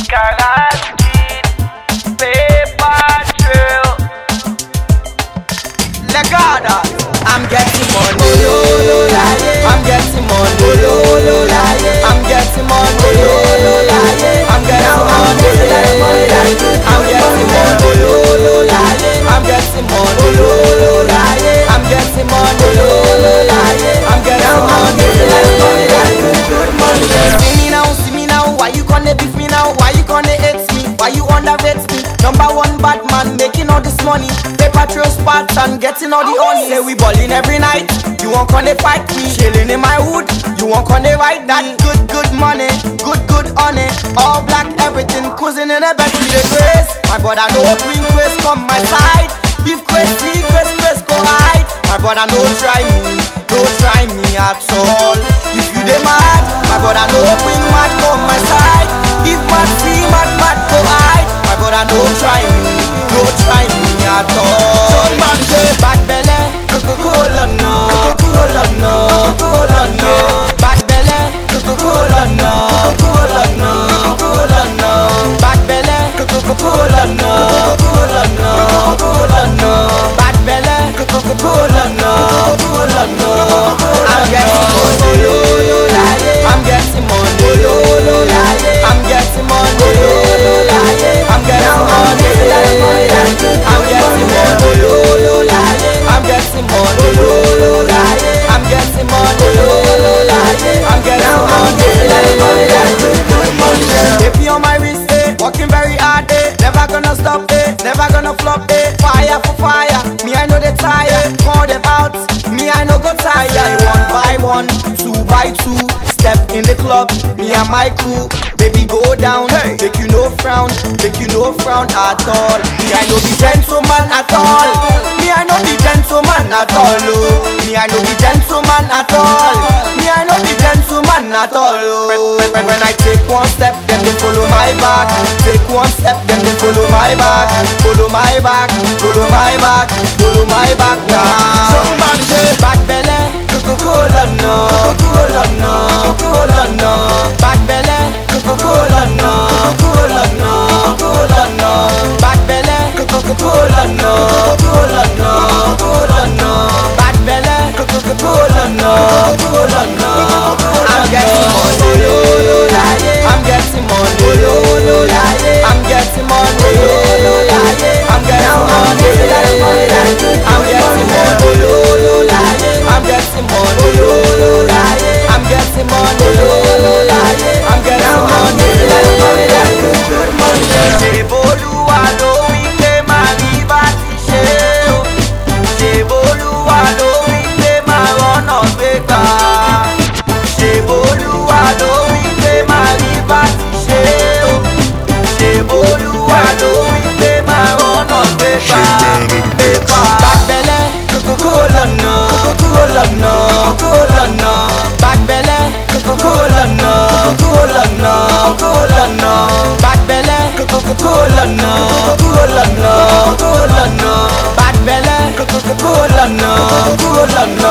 Karate, paper trail. Legada, I'm getting money. I'm getting money. I'm getting money. I'm getting money. I'm getting money. I'm getting money. I'm getting money. I'm getting money. See me now. Why you gonna beef me now? Why you gonna hate me? Why you underrate me? Number one bad man making all this money. Paper trail spots and getting all the honey. Say we ballin' every night. You won't gonna fight me. Chillin' in my hood. You won't gonna ride that good money. Good honey. All black everything. Cruising in a back to the grace. My brother no queen grace come my side. If crazy grace go hide. My brother no try me at all. If you dey mad, my brother no queen mad come my side. If mad see mad go hide. My brother no try me at all. So man say bad belly, Coca-Cola no, Coca-Cola no, Coca-Cola no. Bad belly, Coca-Cola no, Coca-Cola no, Coca-Cola no. Bad belly, Coca-Cola no, Coca-Cola no, Coca-Cola no. Bad belly, Coca-Cola no, Coca-Cola no. I'm getting money, I'm getting money, I'm getting money, I'm getting money, I'm getting money, I'm getting money, I'm getting money. If you on my wrist, working very hard, never gonna stop, never gonna flop, fire for fire. Me I know they tire, call them out. Me I know go tire. 1 by 1, 2 by 2. Step in the club, me and my crew. Baby go down, make you no frown at all. Me I know the gentleman at all. Me I know the gentleman at all. Me I know the gentleman at all. Me I know the gentleman at all. When I take one step, then they follow my back. Take one step, then they follow my back. Follow my back, follow my back, follow my back now. Somebody say bad belly, Coca-Cola no, Coca-Cola no, Coca-Cola no. Bad belly, Coca-Cola no, Coca-Cola no, Coca-Cola no. Bad belly, Coca-Cola no, Coca-Cola no, Coca-Cola no. Bad belly, Coca-Cola no, Coca-Cola no. I'm getting money, I'm getting money, I'm getting money, I'm getting money, I'm getting money, I'm getting money, I'm getting money, I'm getting money. Ṣé Bolúwa ló wí pé máa rí bá ti ṣe o? Ṣé Bolúwa ló wí pé máa rọ́nà gbégbá? Ṣé Bolúwa ló wí pé máa rí bá ti ṣe o? Ṣé Bolúwa ló wí pé máa rọ́nà gbégbá? Bad belly, Coca-Cola no, Coca-Cola no, Coca-Cola no. Bad belly, Coca-Cola no, Coca-Cola no, Coca-Cola no. Bad belly, Coca-Cola no, Coca-Cola no, Coca-Cola no. Bad belly, Coca-Cola no, Coca-Cola no.